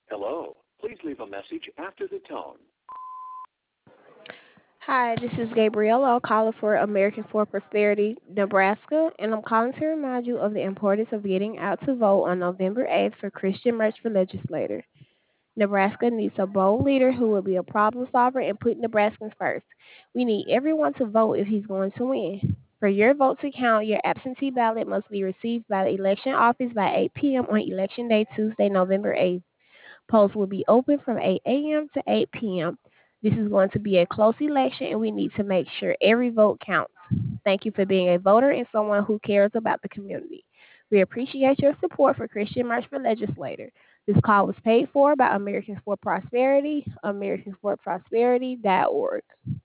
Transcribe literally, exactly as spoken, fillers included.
Hello. Please leave a message after the tone. Hi, this is Gabriella, caller for American for Prosperity, Nebraska, and I'm calling to remind you of the importance of getting out to vote on November eighth for Christian March for Legislator. Nebraska needs a bold leader who will be a problem solver and put Nebraskans first. We need everyone to vote if he's going to win. For your vote to count, your absentee ballot must be received by the election office by eight p.m. on Election Day, Tuesday, November eighth. Polls will be open from eight a.m. to eight p.m. This is going to be a close election, and we need to make sure every vote counts. Thank you for being a voter and someone who cares about the community. We appreciate your support for Christian March for Legislator. This call was paid for by Americans for Prosperity, americans for prosperity dot org.